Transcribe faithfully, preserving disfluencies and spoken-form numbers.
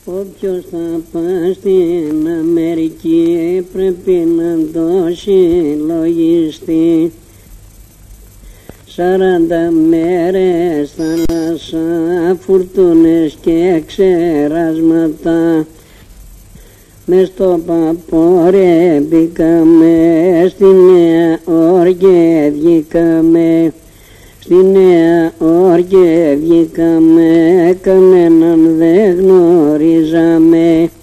Όποιος θα πάει στην Αμερική πρέπει να το συλλογιστεί. Σαράντα μέρες θάλασσα, φουρτούνες και ξεράσματα. Μες στο Παπόρε μπήκαμε, στη Νέα Όρκη βγήκαμε. Στη Νέα Όρκη βγήκαμε, κανέναν δεν γνωρίζαμε.